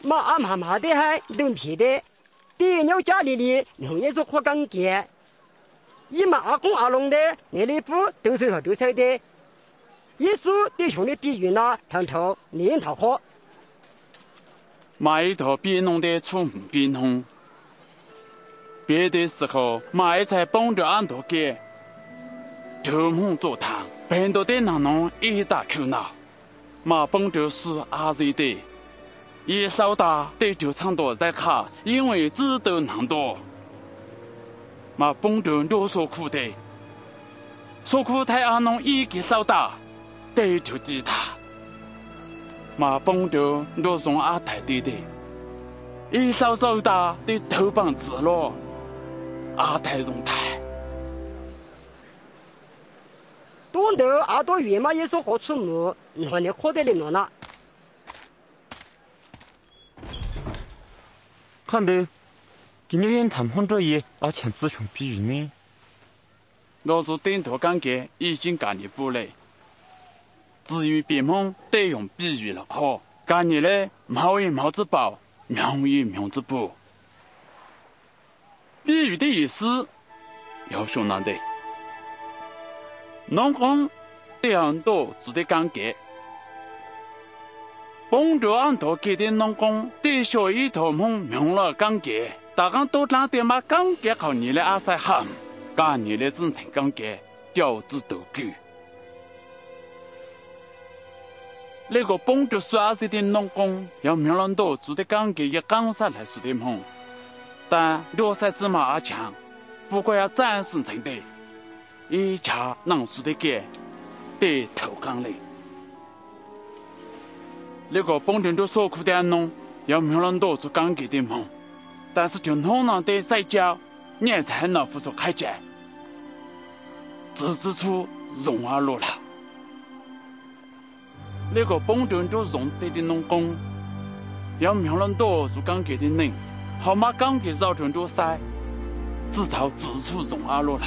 马阿妈妈的还东皮的，爹娘家里农业是活干干，姨妈阿公阿龙的那里不都是和都是的，耶稣弟兄的比喻呢，常常连套好。 马一头别弄的出门边红，别的时候马一才帮着俺头给，头蒙做汤，很多的那弄一大口闹，马帮着是阿瑞的，一稍大的就唱多在卡，因为知道难多，马帮着多受苦的，受苦太阿弄一个稍大，的就吉他。马帮着多送阿太弟的，一稍稍大的头帮子了，阿太容太。 多头阿多月嘛也是好出门，那你可得了呢。 看到，今天谈判这些阿强子兄比喻呢。 老是顶头感觉已经干你不累。至于别梦得用比喻了可，干你嘞毛也毛之宝，苗也苗之宝。比喻的意思要说难的，农工得很多做的感觉，帮助俺头给的农工得学一头梦苗了感觉，大家都拿点嘛感觉靠你的阿塞喊，干你的真诚感觉，调子都够。那个帮助刷子的农工要苗人多做的感觉也刚上来说的梦，但弱势芝麻阿强，不过要战胜成的，一家能说的给得头干嘞。那个帮助受苦的农要苗人多做感觉的梦，但是就农人的在家，你才能付出开价，自治出容而落了。那个帮助着种地的农工，要苗人多做感觉的人，好嘛感觉造成着塞，直到自处容而落了。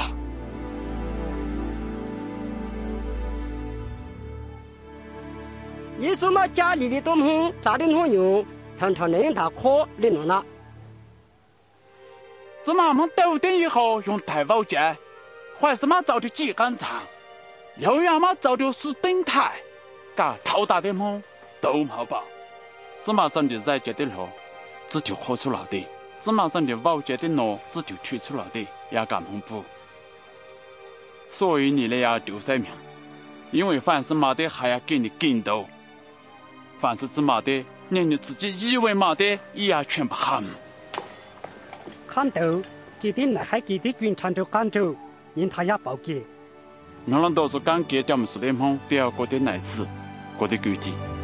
耶稣嘛家里的东西大的农用，常常能大可的弄了。 芝麻们斗点以后用太保健，还是嘛早就几杆长，又要嘛早就是顶台。噶头大的梦都好吧，芝麻上的在家的路，只就喝出来的；芝麻上的保家的路，只就取出来的，也敢蒙不。所以你嘞要丢三命，因为凡是马的还要给你更多，凡是芝麻的，连你自己以为马的也要全部喊。 看到给的那还给的军长就赶走，因他也报警。 苗人多数感觉叫我们说的梦，都要过得来次。过得具体。